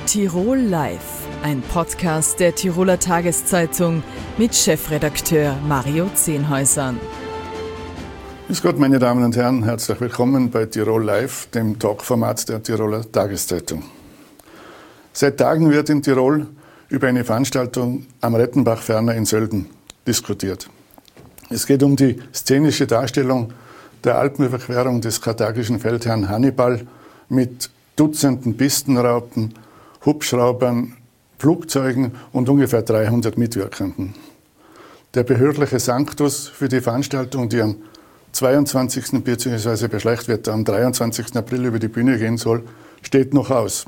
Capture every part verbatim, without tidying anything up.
Tirol Live, ein Podcast der Tiroler Tageszeitung mit Chefredakteur Mario Zehnhäusern. Grüß Gott, meine Damen und Herren, herzlich willkommen bei Tirol Live, dem Talkformat der Tiroler Tageszeitung. Seit Tagen wird in Tirol über eine Veranstaltung am Rettenbach ferner in Sölden diskutiert. Es geht um die szenische Darstellung der Alpenüberquerung des karthagischen Feldherrn Hannibal mit Dutzenden Pistenraupen, Hubschraubern, Flugzeugen und ungefähr dreihundert Mitwirkenden. Der behördliche Sanctus für die Veranstaltung, die am zweiundzwanzigsten bzw. bei Schlechtwetter am dreiundzwanzigsten April über die Bühne gehen soll, steht noch aus.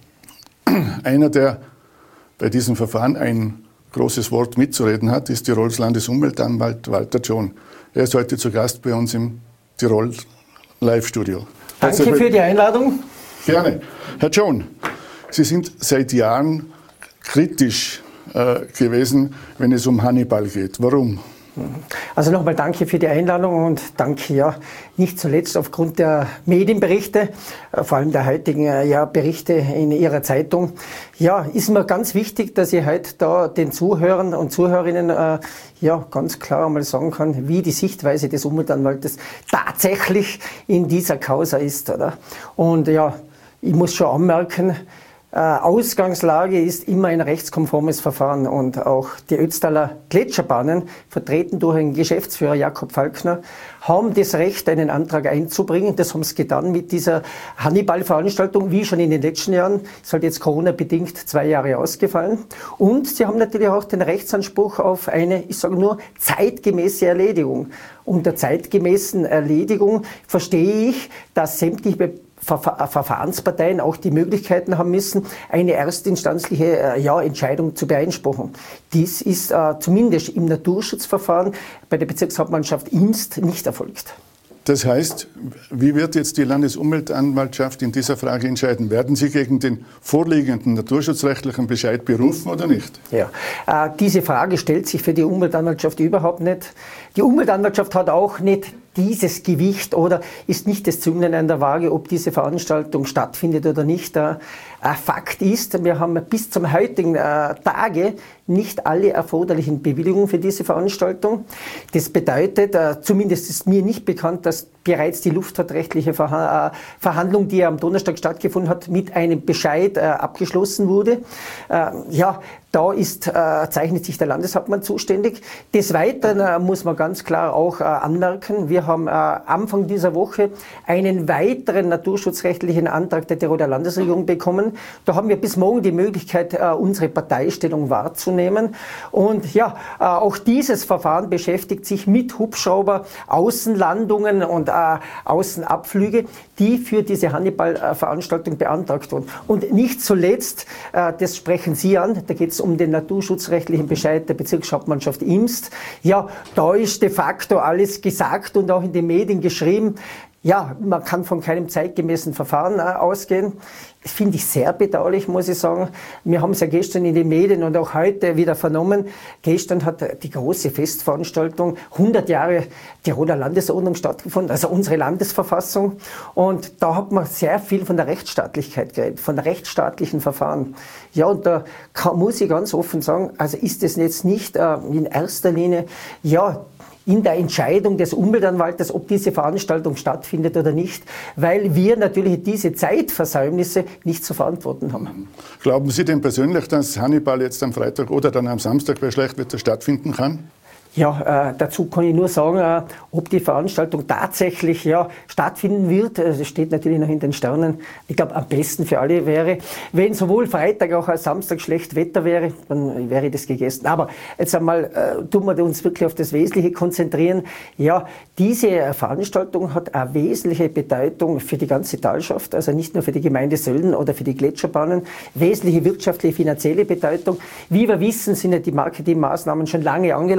Einer, der bei diesem Verfahren ein großes Wort mitzureden hat, ist Tirols Landesumweltanwalt Walter John. Er ist heute zu Gast bei uns im Tirol Live-Studio. Danke also, für die Einladung. Gerne. Herr John, Sie sind seit Jahren kritisch äh, gewesen, wenn es um Hannibal geht. Warum? Also nochmal danke für die Einladung und danke ja nicht zuletzt aufgrund der Medienberichte, vor allem der heutigen ja, Berichte in Ihrer Zeitung. Ja, ist mir ganz wichtig, dass ich heute da den Zuhörern und Zuhörerinnen äh, ja ganz klar einmal sagen kann, wie die Sichtweise des Umweltanwaltes tatsächlich in dieser Causa ist, oder? Und ja, ich muss schon anmerken, Äh, Ausgangslage ist immer ein rechtskonformes Verfahren und auch die Ötztaler Gletscherbahnen, vertreten durch den Geschäftsführer Jakob Falkner, haben das Recht, einen Antrag einzubringen. Das haben sie getan mit dieser Hannibal-Veranstaltung, wie schon in den letzten Jahren. Ist halt jetzt Corona-bedingt zwei Jahre ausgefallen. Und sie haben natürlich auch den Rechtsanspruch auf eine, ich sage nur, zeitgemäße Erledigung. Unter zeitgemäßen Erledigung verstehe ich, dass sämtliche Verfahrensparteien auch die Möglichkeiten haben müssen, eine erstinstanzliche äh, ja, Entscheidung zu beeinspruchen. Dies ist äh, zumindest im Naturschutzverfahren bei der Bezirkshauptmannschaft Imst nicht erfolgt. Das heißt, wie wird jetzt die Landesumweltanwaltschaft in dieser Frage entscheiden? Werden Sie gegen den vorliegenden naturschutzrechtlichen Bescheid berufen oder nicht? Ja, äh, diese Frage stellt sich für die Umweltanwaltschaft überhaupt nicht. Die Umweltanwaltschaft hat auch nicht dieses Gewicht oder ist nicht das Zünglein an der Waage, ob diese Veranstaltung stattfindet oder nicht. Äh, Fakt ist, wir haben bis zum heutigen äh, Tage nicht alle erforderlichen Bewilligungen für diese Veranstaltung. Das bedeutet, äh, zumindest ist mir nicht bekannt, dass bereits die luftfahrtrechtliche Verha- äh, Verhandlung, die am Donnerstag stattgefunden hat, mit einem Bescheid äh, abgeschlossen wurde. Äh, ja, da ist, äh, zeichnet sich der Landeshauptmann zuständig. Des Weiteren äh, muss man ganz klar auch äh, anmerken, wir haben äh, Anfang dieser Woche einen weiteren naturschutzrechtlichen Antrag der Tiroler Landesregierung bekommen. Da haben wir bis morgen die Möglichkeit, äh, unsere Parteistellung wahrzunehmen. Und ja, äh, auch dieses Verfahren beschäftigt sich mit Hubschrauber, Außenlandungen und äh, Außenabflüge, die für diese Hannibal-Veranstaltung beantragt wurden. Und nicht zuletzt, äh, das sprechen Sie an, da geht es um den naturschutzrechtlichen Bescheid der Bezirkshauptmannschaft Imst. Ja, da ist de facto alles gesagt und auch in den Medien geschrieben. Ja, man kann von keinem zeitgemäßen Verfahren äh, ausgehen. Das finde ich sehr bedauerlich, muss ich sagen. Wir haben es ja gestern in den Medien und auch heute wieder vernommen. Gestern hat die große Festveranstaltung hundert Jahre Tiroler Landesordnung stattgefunden, also unsere Landesverfassung. Und da hat man sehr viel von der Rechtsstaatlichkeit geredet, von rechtsstaatlichen Verfahren. Ja, und da kann, muss ich ganz offen sagen, also ist es jetzt nicht äh, in erster Linie, ja, in der Entscheidung des Umweltanwaltes, ob diese Veranstaltung stattfindet oder nicht, weil wir natürlich diese Zeitversäumnisse nicht zu verantworten haben. Glauben Sie denn persönlich, dass Hannibal jetzt am Freitag oder dann am Samstag bei Schlechtwetter stattfinden kann? Ja, äh, dazu kann ich nur sagen, äh, ob die Veranstaltung tatsächlich ja, stattfinden wird. Das steht natürlich noch in den Sternen. Ich glaube, am besten für alle wäre, wenn sowohl Freitag auch als Samstag schlecht Wetter wäre, dann wäre das gegessen. Aber jetzt einmal äh, tun wir uns wirklich auf das Wesentliche konzentrieren. Ja, diese Veranstaltung hat eine wesentliche Bedeutung für die ganze Talschaft, also nicht nur für die Gemeinde Sölden oder für die Gletscherbahnen, wesentliche wirtschaftliche, finanzielle Bedeutung. Wie wir wissen, sind ja die Marketingmaßnahmen schon lange angelaufen.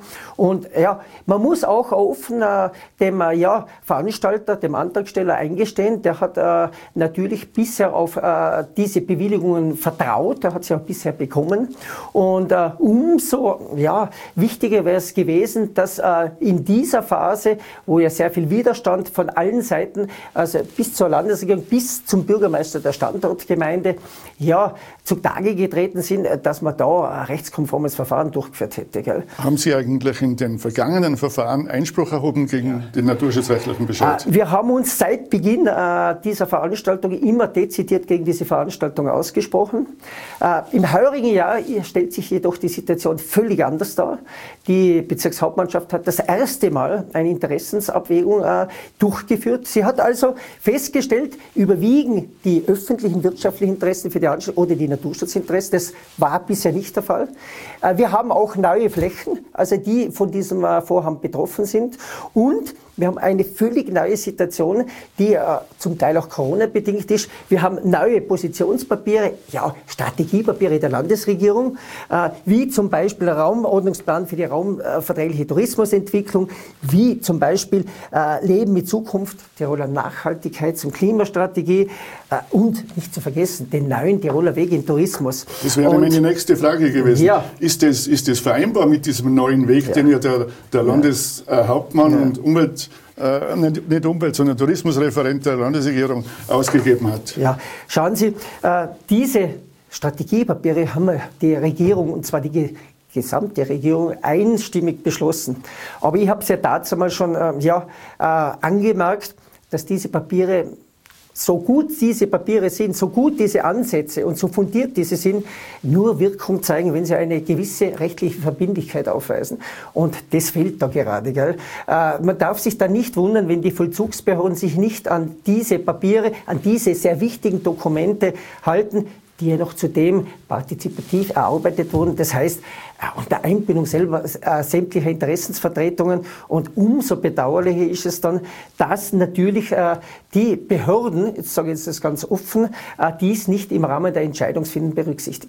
Und ja, man muss auch offen äh, dem äh, ja, Veranstalter, dem Antragsteller eingestehen, der hat äh, natürlich bisher auf äh, diese Bewilligungen vertraut, der hat sie auch bisher bekommen. Und äh, umso ja, wichtiger wäre es gewesen, dass äh, in dieser Phase, wo ja sehr viel Widerstand von allen Seiten, also bis zur Landesregierung, bis zum Bürgermeister der Standortgemeinde, ja, zutage getreten sind, dass man da ein rechtskonformes Verfahren durchgeführt hätte. Gell? Haben Sie eigentlich in den vergangenen Verfahren Einspruch erhoben gegen ja. den naturschutzrechtlichen Bescheid? Wir haben uns seit Beginn äh, dieser Veranstaltung immer dezidiert gegen diese Veranstaltung ausgesprochen. Äh, Im heurigen Jahr stellt sich jedoch die Situation völlig anders dar. Die Bezirkshauptmannschaft hat das erste Mal eine Interessensabwägung äh, durchgeführt. Sie hat also festgestellt, überwiegen die öffentlichen wirtschaftlichen Interessen für die Anstaltung oder die Naturschutzinteressen. Das war bisher nicht der Fall. Äh, wir haben auch neue Flächen, also die von diesem äh, Vorhaben betroffen sind. Und wir haben eine völlig neue Situation, die äh, zum Teil auch Corona-bedingt ist. Wir haben neue Positionspapiere, ja, Strategiepapiere der Landesregierung, äh, wie zum Beispiel der Raumordnungsplan für die raumverträgliche Tourismusentwicklung, wie zum Beispiel äh, Leben mit Zukunft, Tiroler Nachhaltigkeits- und Klimastrategie äh, und nicht zu vergessen, den neuen Tiroler Weg in Tourismus. Das wäre und, meine nächste Frage gewesen. Ja. Ist das, ist das vereinbar mit diesem neuen Weg, ja. den ja der, der Landeshauptmann ja. und Umwelt Äh, nicht, nicht Umwelt, sondern Tourismusreferent der Landesregierung ausgegeben hat? Ja, schauen Sie, äh, diese Strategiepapiere haben die Regierung, und zwar die ge gesamte Regierung, einstimmig beschlossen. Aber ich habe es ja dazu mal schon äh, ja, äh, angemerkt, dass diese Papiere, so gut diese Papiere sind, so gut diese Ansätze und so fundiert diese sind, nur Wirkung zeigen, wenn sie eine gewisse rechtliche Verbindlichkeit aufweisen. Und das fehlt da gerade. Gell? Äh, man darf sich da nicht wundern, wenn die Vollzugsbehörden sich nicht an diese Papiere, an diese sehr wichtigen Dokumente halten, die ja noch zudem partizipativ erarbeitet wurden. Das heißt, unter Einbindung selber äh, sämtlicher Interessensvertretungen. Und umso bedauerlicher ist es dann, dass natürlich äh, die Behörden, jetzt sage ich das ganz offen, äh, dies nicht im Rahmen der Entscheidungsfindung berücksichtigen.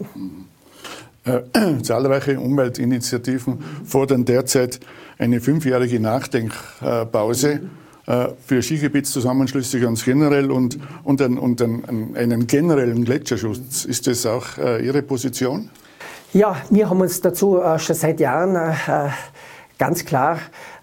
Äh, zahlreiche Umweltinitiativen fordern derzeit eine fünfjährige Nachdenkpause äh, für Skigebietszusammenschlüsse ganz generell und, und, ein, und ein, einen generellen Gletscherschutz. Ist das auch äh, Ihre Position? Ja, wir haben uns dazu äh, schon seit Jahren äh, ganz klar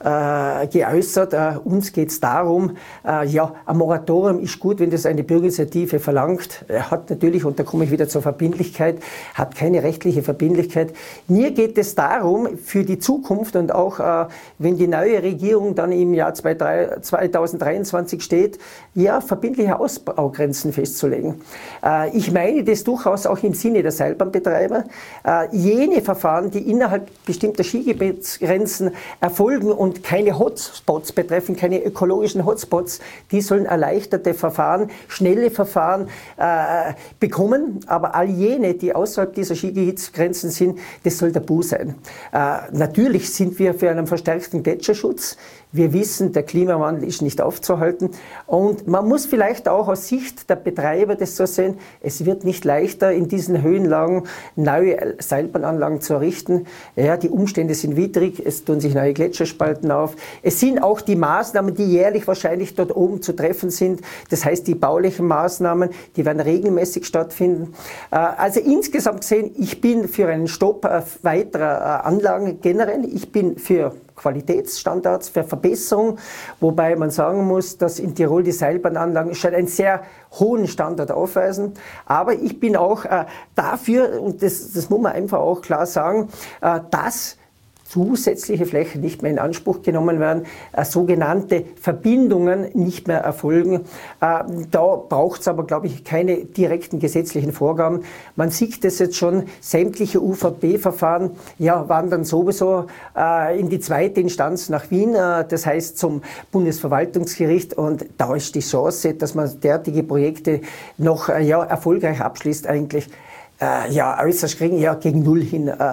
äh, geäußert. Äh, uns geht es darum, äh, ja, ein Moratorium ist gut, wenn das eine Bürgerinitiative verlangt. Er hat natürlich, und da komme ich wieder zur Verbindlichkeit, hat keine rechtliche Verbindlichkeit. Mir geht es darum, für die Zukunft und auch, äh, wenn die neue Regierung dann im Jahr zweitausenddreiundzwanzig steht, ja, verbindliche Ausbaugrenzen festzulegen. Äh, ich meine das durchaus auch im Sinne der Seilbahnbetreiber. Äh, jene Verfahren, die innerhalb bestimmter Skigebietsgrenzen erfolgen und keine Hotspots betreffen, keine ökologischen Hotspots, die sollen erleichterte Verfahren, schnelle Verfahren äh, bekommen. Aber all jene, die außerhalb dieser Skigebietsgrenzen sind, das soll tabu sein. Äh, natürlich sind wir für einen verstärkten Gletscherschutz. Wir wissen, der Klimawandel ist nicht aufzuhalten. Und man muss vielleicht auch aus Sicht der Betreiber das so sehen, es wird nicht leichter, in diesen Höhenlagen neue Seilbahnanlagen zu errichten. Ja, die Umstände sind widrig, es tun sich neue Gletscherspalten auf. Es sind auch die Maßnahmen, die jährlich wahrscheinlich dort oben zu treffen sind. Das heißt, die baulichen Maßnahmen, die werden regelmäßig stattfinden. Also insgesamt gesehen, ich bin für einen Stopp weiterer Anlagen generell. Ich bin für Qualitätsstandards, für Verbesserung, wobei man sagen muss, dass in Tirol die Seilbahnanlagen schon einen sehr hohen Standard aufweisen. Aber ich bin auch äh, dafür, und das, das muss man einfach auch klar sagen, äh, dass zusätzliche Flächen nicht mehr in Anspruch genommen werden, äh, sogenannte Verbindungen nicht mehr erfolgen. Äh, da braucht es aber, glaube ich, keine direkten gesetzlichen Vorgaben. Man sieht das jetzt schon, sämtliche U V B-Verfahren ja, wandern sowieso äh, in die zweite Instanz nach Wien, äh, das heißt zum Bundesverwaltungsgericht, und da ist die Chance, dass man derartige Projekte noch äh, ja, erfolgreich abschließt, eigentlich äh, ja, äußerst gering, ja, gegen Null hin. Äh,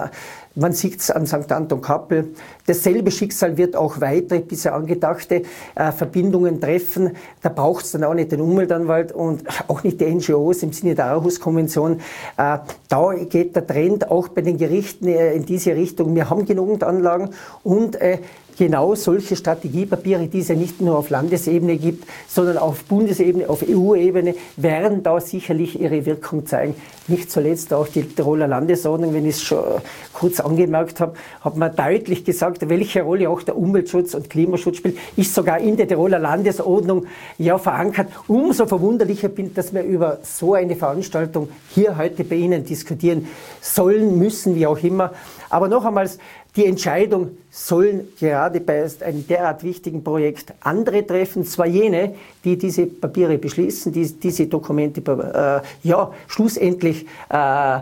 Man sieht es an Sankt Anton Kappel. Dasselbe Schicksal wird auch weitere bisher angedachte äh, Verbindungen treffen. Da braucht es dann auch nicht den Umweltanwalt und auch nicht die N G Os im Sinne der Aarhus-Konvention. Äh, da geht der Trend auch bei den Gerichten äh, in diese Richtung. Wir haben genügend Anlagen und äh, genau solche Strategiepapiere, die es ja nicht nur auf Landesebene gibt, sondern auf Bundesebene, auf E U-Ebene, werden da sicherlich ihre Wirkung zeigen. Nicht zuletzt auch die Tiroler Landesordnung, wenn ich es schon kurz angemerkt habe, hat man deutlich gesagt, welche Rolle auch der Umweltschutz und Klimaschutz spielt, ist sogar in der Tiroler Landesordnung ja verankert. Umso verwunderlicher bin ich, dass wir über so eine Veranstaltung hier heute bei Ihnen diskutieren sollen, müssen, wie auch immer. Aber noch einmal, die Entscheidung sollen gerade bei einem derart wichtigen Projekt andere treffen, zwar jene, die diese Papiere beschließen, die diese Dokumente äh, ja, schlussendlich äh,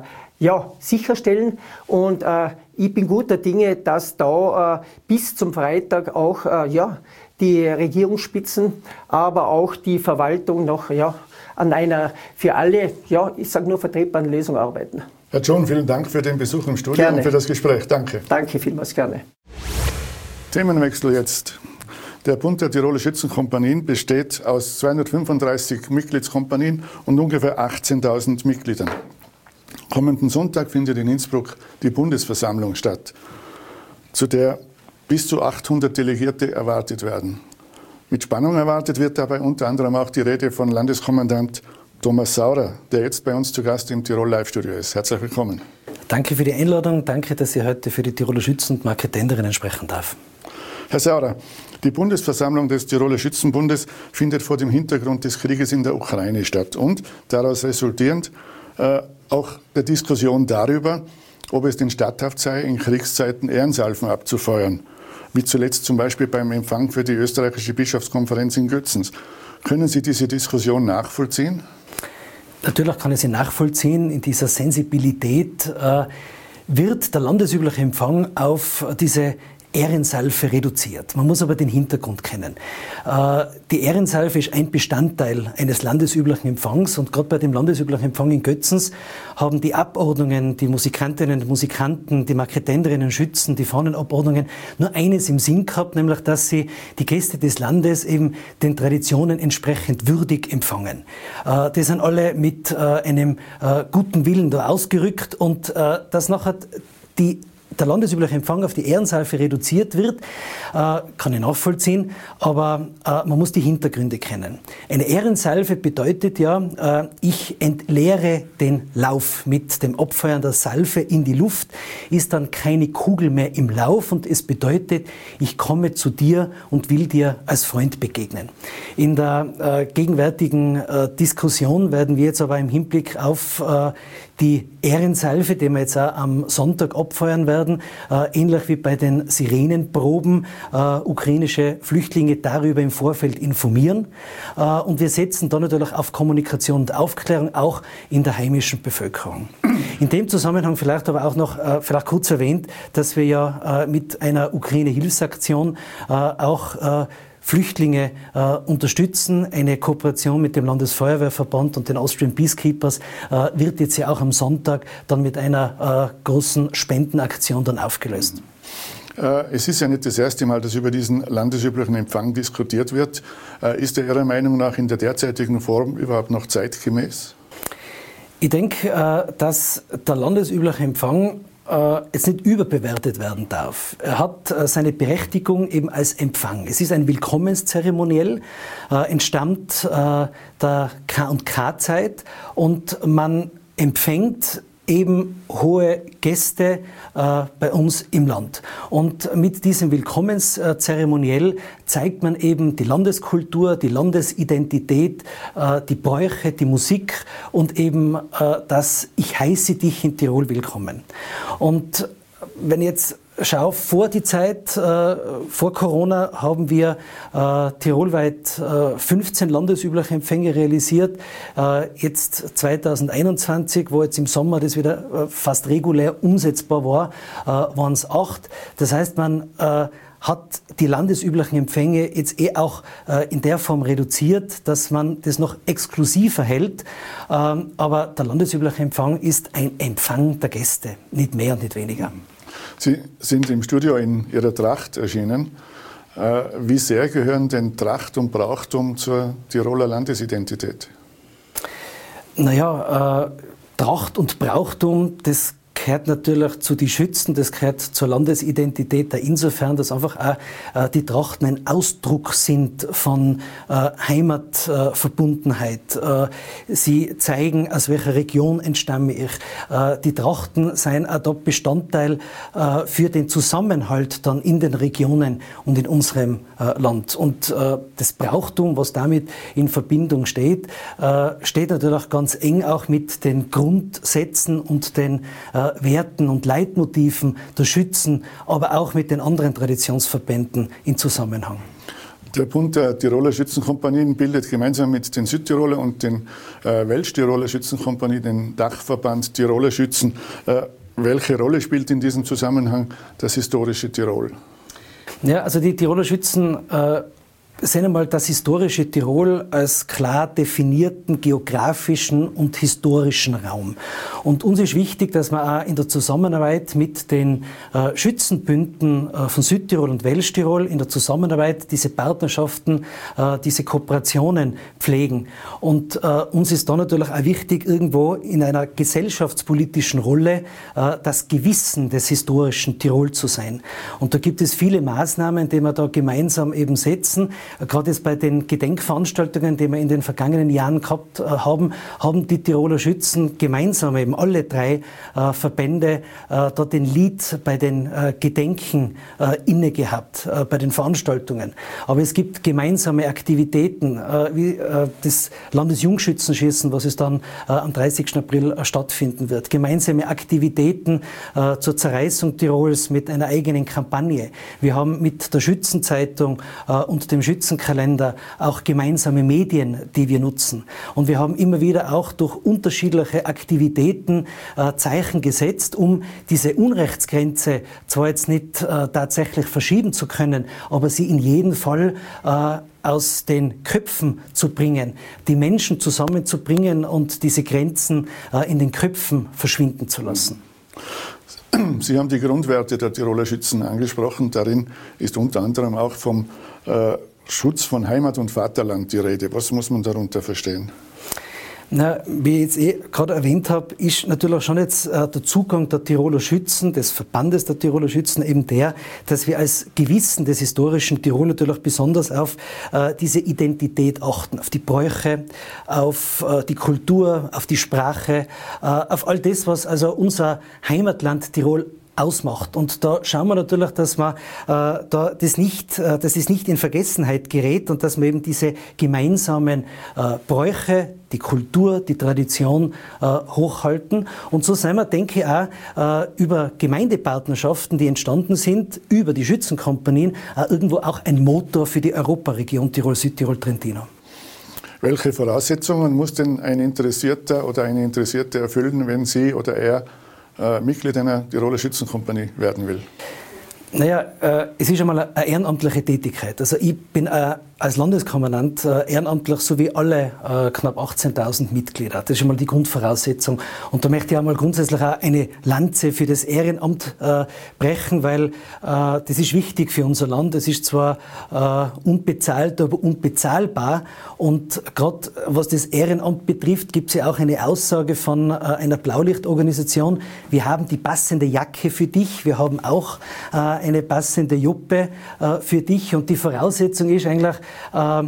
ja, sicherstellen. Und äh, ich bin guter Dinge, dass da äh, bis zum Freitag auch äh, ja, die Regierungsspitzen, aber auch die Verwaltung noch ja, an einer für alle, ja, ich sage nur vertretbaren Lösung arbeiten. Herr John, vielen Dank für den Besuch im Studio Gerne. Und für das Gespräch. Danke. Danke vielmals, gerne. Themenwechsel jetzt. Der Bund der Tiroler Schützenkompanien besteht aus zweihundertfünfunddreißig Mitgliedskompanien und ungefähr achtzehntausend Mitgliedern. Kommenden Sonntag findet in Innsbruck die Bundesversammlung statt, zu der bis zu achthundert Delegierte erwartet werden. Mit Spannung erwartet wird dabei unter anderem auch die Rede von Landeskommandant Thomas Saurer, der jetzt bei uns zu Gast im Tirol Live-Studio ist. Herzlich willkommen. Danke für die Einladung. Danke, dass ich heute für die Tiroler Schützen und Marketenderinnen sprechen darf. Herr Saurer, die Bundesversammlung des Tiroler Schützenbundes findet vor dem Hintergrund des Krieges in der Ukraine statt und daraus resultierend äh, auch der Diskussion darüber, ob es denn statthaft sei, in Kriegszeiten Ehrensalven abzufeuern, wie zuletzt zum Beispiel beim Empfang für die österreichische Bischofskonferenz in Götzens. Können Sie diese Diskussion nachvollziehen? Natürlich kann ich sie nachvollziehen. In dieser Sensibilität äh, wird der landesübliche Empfang auf diese Ehrensalve reduziert. Man muss aber den Hintergrund kennen. Äh, die Ehrensalve ist ein Bestandteil eines landesüblichen Empfangs und gerade bei dem landesüblichen Empfang in Götzens haben die Abordnungen, die Musikantinnen und Musikanten, die Marketenderinnen, Schützen, die Fahnenabordnungen nur eines im Sinn gehabt, nämlich dass sie die Gäste des Landes eben den Traditionen entsprechend würdig empfangen. Äh, die sind alle mit äh, einem äh, guten Willen da ausgerückt und äh, dass nachher die der landesübliche Empfang auf die Ehrensalve reduziert wird, äh, kann ich nachvollziehen, aber äh, man muss die Hintergründe kennen. Eine Ehrensalve bedeutet ja, äh, ich entleere den Lauf. Mit dem Abfeuern der Salve in die Luft ist dann keine Kugel mehr im Lauf und es bedeutet, ich komme zu dir und will dir als Freund begegnen. In der äh, gegenwärtigen äh, Diskussion werden wir jetzt aber im Hinblick auf äh, die Ehrensalve, die wir jetzt auch am Sonntag abfeuern werden, äh, ähnlich wie bei den Sirenenproben, äh, ukrainische Flüchtlinge darüber im Vorfeld informieren. Äh, und wir setzen da natürlich auf Kommunikation und Aufklärung auch in der heimischen Bevölkerung. In dem Zusammenhang vielleicht aber auch noch, äh, vielleicht kurz erwähnt, dass wir ja äh, mit einer Ukraine-Hilfsaktion äh, auch äh, Flüchtlinge äh, unterstützen. Eine Kooperation mit dem Landesfeuerwehrverband und den Austrian Peacekeepers äh, wird jetzt ja auch am Sonntag dann mit einer äh, großen Spendenaktion dann aufgelöst. Es ist ja nicht das erste Mal, dass über diesen landesüblichen Empfang diskutiert wird. Ist er Ihrer Meinung nach in der derzeitigen Form überhaupt noch zeitgemäß? Ich denke, dass der landesübliche Empfang jetzt nicht überbewertet werden darf. Er hat seine Berechtigung eben als Empfang. Es ist ein Willkommenszeremoniell, entstammt der K und K-Zeit und man empfängt eben hohe Gäste äh, bei uns im Land. Und mit diesem Willkommenszeremoniell zeigt man eben die Landeskultur, die Landesidentität, äh, die Bräuche, die Musik und eben äh, das Ich heiße dich in Tirol willkommen. Und wenn ich jetzt schaue, vor die Zeit, äh, vor Corona haben wir äh, tirolweit äh, fünfzehn landesübliche Empfänge realisiert. Äh, jetzt zweitausendeinundzwanzig, wo jetzt im Sommer das wieder äh, fast regulär umsetzbar war, äh, waren es acht. Das heißt, man äh, hat die landesüblichen Empfänge jetzt eh auch äh, in der Form reduziert, dass man das noch exklusiver hält. Ähm, aber der landesübliche Empfang ist ein Empfang der Gäste, nicht mehr und nicht weniger. Sie sind im Studio in Ihrer Tracht erschienen. Wie sehr gehören denn Tracht und Brauchtum zur Tiroler Landesidentität? Naja, äh, Tracht und Brauchtum, das gehört natürlich zu den Schützen, das gehört zur Landesidentität, insofern, dass einfach auch äh, die Trachten ein Ausdruck sind von äh, Heimatverbundenheit. Äh, sie zeigen, aus welcher Region entstamme ich. Äh, die Trachten seien auch dort Bestandteil äh, für den Zusammenhalt dann in den Regionen und in unserem äh, Land. Und äh, das Brauchtum, was damit in Verbindung steht, äh, steht natürlich ganz eng auch mit den Grundsätzen und den äh, Werten und Leitmotiven der Schützen, aber auch mit den anderen Traditionsverbänden in Zusammenhang. Der Bund der Tiroler Schützenkompanien bildet gemeinsam mit den Südtiroler und den äh, Welsch-Tiroler Schützenkompanien den Dachverband Tiroler Schützen. Äh, welche Rolle spielt in diesem Zusammenhang das historische Tirol? Ja, also die Tiroler Schützen äh, sehen einmal das historische Tirol als klar definierten geografischen und historischen Raum. Und uns ist wichtig, dass wir auch in der Zusammenarbeit mit den äh, Schützenbünden äh, von Südtirol und Welsch-Tirol in der Zusammenarbeit diese Partnerschaften, äh, diese Kooperationen pflegen. Und äh, uns ist da natürlich auch wichtig, irgendwo in einer gesellschaftspolitischen Rolle äh, das Gewissen des historischen Tirol zu sein. Und da gibt es viele Maßnahmen, die wir da gemeinsam eben setzen. Gerade jetzt bei den Gedenkveranstaltungen, die wir in den vergangenen Jahren gehabt äh, haben, haben die Tiroler Schützen gemeinsam, eben alle drei äh, Verbände, äh, dort den Lied bei den äh, Gedenken äh, inne gehabt, äh, bei den Veranstaltungen. Aber es gibt gemeinsame Aktivitäten, äh, wie äh, das Landesjungschützenschießen, was es dann äh, am dreißigsten April äh, stattfinden wird. Gemeinsame Aktivitäten äh, zur Zerreißung Tirols mit einer eigenen Kampagne. Wir haben mit der Schützenzeitung äh, und dem Schützenkalender auch gemeinsame Medien, die wir nutzen. Und wir haben immer wieder auch durch unterschiedliche Aktivitäten äh, Zeichen gesetzt, um diese Unrechtsgrenze zwar jetzt nicht äh, tatsächlich verschieben zu können, aber sie in jedem Fall äh, aus den Köpfen zu bringen, die Menschen zusammenzubringen und diese Grenzen äh, in den Köpfen verschwinden zu lassen. Sie haben die Grundwerte der Tiroler Schützen angesprochen. Darin ist unter anderem auch vom äh, Schutz von Heimat und Vaterland die Rede. Was muss man darunter verstehen? Na, wie ich jetzt eh gerade erwähnt habe, ist natürlich schon jetzt äh, der Zugang der Tiroler Schützen, des Verbandes der Tiroler Schützen eben der, dass wir als Gewissen des historischen Tirol natürlich besonders auf äh, diese Identität achten, auf die Bräuche, auf äh, die Kultur, auf die Sprache, äh, auf all das, was also unser Heimatland Tirol ausmacht. Und da schauen wir natürlich, dass man äh, da das nicht, äh, dass es nicht in Vergessenheit gerät und dass wir eben diese gemeinsamen äh, Bräuche, die Kultur, die Tradition äh, hochhalten. Und so sind wir, denke ich, auch äh, über Gemeindepartnerschaften, die entstanden sind, über die Schützenkompanien, äh, irgendwo auch ein Motor für die Europaregion Tirol-Südtirol-Trentino. Welche Voraussetzungen muss denn ein Interessierter oder eine Interessierte erfüllen, wenn sie oder er äh, Mitglied einer Tiroler Schützenkompanie werden will? Naja, äh, es ist einmal eine ehrenamtliche Tätigkeit. Also ich bin äh, als Landeskommandant äh, ehrenamtlich, so wie alle äh, knapp achtzehntausend Mitglieder. Das ist einmal die Grundvoraussetzung. Und da möchte ich einmal grundsätzlich auch eine Lanze für das Ehrenamt äh, brechen, weil äh, das ist wichtig für unser Land. Es ist zwar äh, unbezahlt, aber unbezahlbar. Und gerade was das Ehrenamt betrifft, gibt es ja auch eine Aussage von äh, einer Blaulichtorganisation. Wir haben die passende Jacke für dich. Wir haben auch äh, eine passende Joppe äh, für dich. Und die Voraussetzung ist eigentlich, Äh,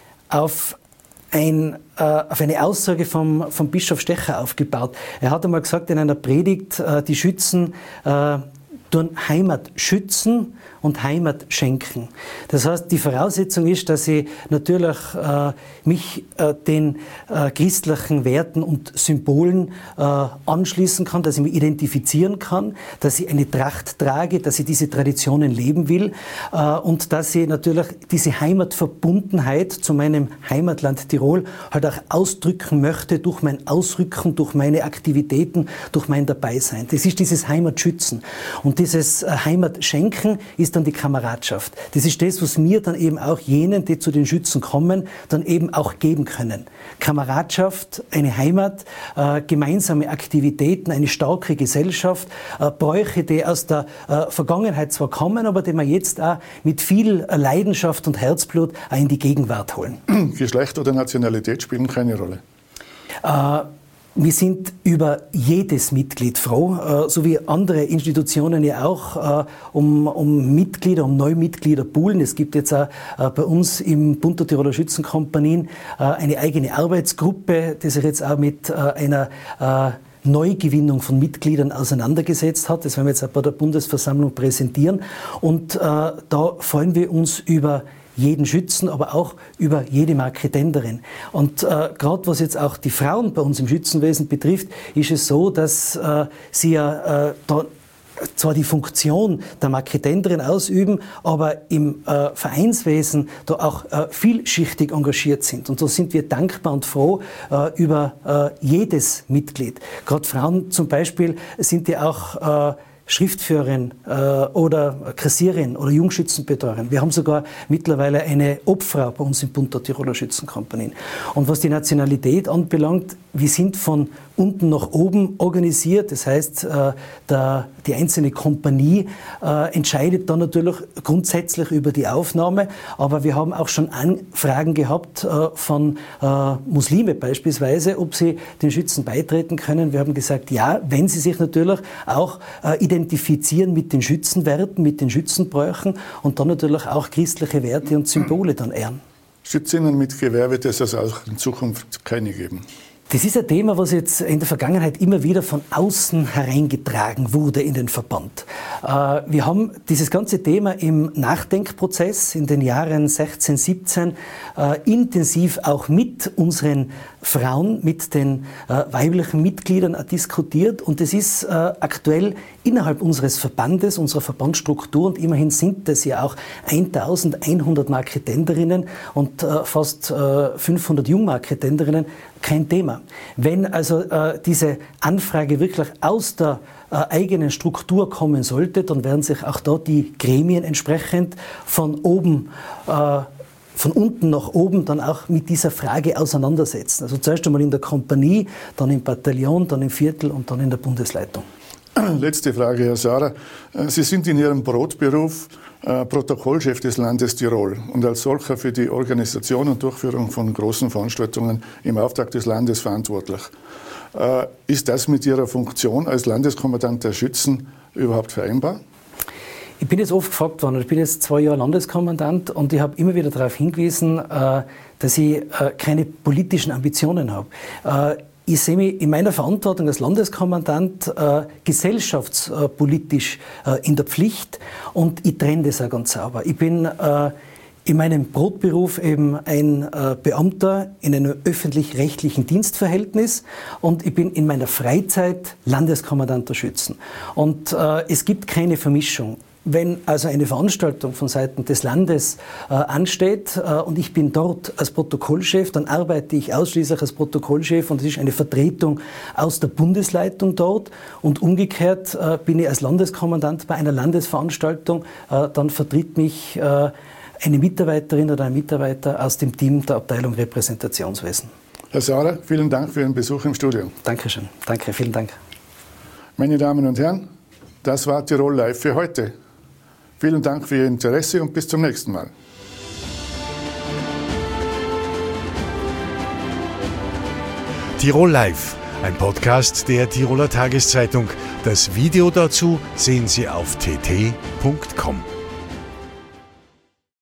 auf, ein, äh, auf eine Aussage vom, vom Bischof Stecher aufgebaut. Er hat einmal gesagt in einer Predigt, äh, die Schützen äh, tun Heimat schützen und Heimat schenken. Das heißt, die Voraussetzung ist, dass ich natürlich äh, mich äh, den äh, christlichen Werten und Symbolen äh, anschließen kann, dass ich mich identifizieren kann, dass ich eine Tracht trage, dass ich diese Traditionen leben will äh, und dass ich natürlich diese Heimatverbundenheit zu meinem Heimatland Tirol halt auch ausdrücken möchte durch mein Ausrücken, durch meine Aktivitäten, durch mein Dabeisein. Das ist dieses Heimatschützen. Und dieses Heimatschenken ist dann die Kameradschaft. Das ist das, was wir dann eben auch jenen, die zu den Schützen kommen, dann eben auch geben können. Kameradschaft, eine Heimat, äh, gemeinsame Aktivitäten, eine starke Gesellschaft, äh, Bräuche, die aus der äh, Vergangenheit zwar kommen, aber die wir jetzt auch mit viel Leidenschaft und Herzblut auch in die Gegenwart holen. Geschlecht oder Nationalität spielen keine Rolle? Äh, Wir sind über jedes Mitglied froh, so wie andere Institutionen ja auch, um, um Mitglieder, um Neumitglieder poolen. Es gibt jetzt auch bei uns im Bund der Tiroler Schützenkompanien eine eigene Arbeitsgruppe, die sich jetzt auch mit einer Neugewinnung von Mitgliedern auseinandergesetzt hat. Das werden wir jetzt auch bei der Bundesversammlung präsentieren. Und da freuen wir uns über jeden Schützen, aber auch über jede Marketenderin. Und äh, gerade was jetzt auch die Frauen bei uns im Schützenwesen betrifft, ist es so, dass äh, sie ja äh, da zwar die Funktion der Marketenderin ausüben, aber im äh, Vereinswesen da auch äh, vielschichtig engagiert sind. Und da sind wir dankbar und froh äh, über äh, jedes Mitglied. Gerade Frauen zum Beispiel sind ja auch äh, Schriftführerin äh, oder Kassierin oder Jungschützenbetreuerin. Wir haben sogar mittlerweile eine Obfrau bei uns im Bund der Tiroler Schützenkompanien. Und was die Nationalität anbelangt, wir sind von unten nach oben organisiert. Das heißt, äh, der, die einzelne Kompanie äh, entscheidet dann natürlich grundsätzlich über die Aufnahme. Aber wir haben auch schon Anfragen gehabt äh, von äh, Muslime beispielsweise, ob sie den Schützen beitreten können. Wir haben gesagt, ja, wenn sie sich natürlich auch äh, identifizieren mit den Schützenwerten, mit den Schützenbräuchen und dann natürlich auch christliche Werte und Symbole dann ehren. Schützinnen mit Gewehr wird es also auch in Zukunft keine geben. Das ist ein Thema, was jetzt in der Vergangenheit immer wieder von außen hereingetragen wurde in den Verband. Wir haben dieses ganze Thema im Nachdenkprozess in den Jahren sechzehn, siebzehn intensiv auch mit unseren Frauen, mit den weiblichen Mitgliedern diskutiert. Und es ist aktuell innerhalb unseres Verbandes, unserer Verbandsstruktur, und immerhin sind es ja auch eintausendeinhundert Marketenderinnen und fast fünfhundert Jungmarketenderinnen, kein Thema. Wenn also äh, diese Anfrage wirklich aus der äh, eigenen Struktur kommen sollte, dann werden sich auch da die Gremien entsprechend von oben, äh, von unten nach oben dann auch mit dieser Frage auseinandersetzen. Also zuerst einmal in der Kompanie, dann im Bataillon, dann im Viertel und dann in der Bundesleitung. Letzte Frage, Herr Sara. Sie sind in Ihrem Brotberuf äh, Protokollchef des Landes Tirol und als solcher für die Organisation und Durchführung von großen Veranstaltungen im Auftrag des Landes verantwortlich. Äh, ist das mit Ihrer Funktion als Landeskommandant der Schützen überhaupt vereinbar? Ich bin jetzt oft gefragt worden, ich bin jetzt zwei Jahre Landeskommandant und ich habe immer wieder darauf hingewiesen, äh, dass ich äh, keine politischen Ambitionen habe. Äh, Ich sehe mich in meiner Verantwortung als Landeskommandant äh, gesellschaftspolitisch äh, in der Pflicht und ich trenne das auch ganz sauber. Ich bin äh, in meinem Brotberuf eben ein äh, Beamter in einem öffentlich-rechtlichen Dienstverhältnis und ich bin in meiner Freizeit Landeskommandant der Schützen. Und äh, es gibt keine Vermischung. Wenn also eine Veranstaltung von Seiten des Landes äh, ansteht äh, und ich bin dort als Protokollchef, dann arbeite ich ausschließlich als Protokollchef und es ist eine Vertretung aus der Bundesleitung dort und umgekehrt äh, bin ich als Landeskommandant bei einer Landesveranstaltung, äh, dann vertritt mich äh, eine Mitarbeiterin oder ein Mitarbeiter aus dem Team der Abteilung Repräsentationswesen. Herr Sara, vielen Dank für Ihren Besuch im Studio. Dankeschön. Danke, vielen Dank. Meine Damen und Herren, das war Tirol Live für heute. Vielen Dank für Ihr Interesse und bis zum nächsten Mal. Tirol Live, ein Podcast der Tiroler Tageszeitung. Das Video dazu sehen Sie auf t t punkt com.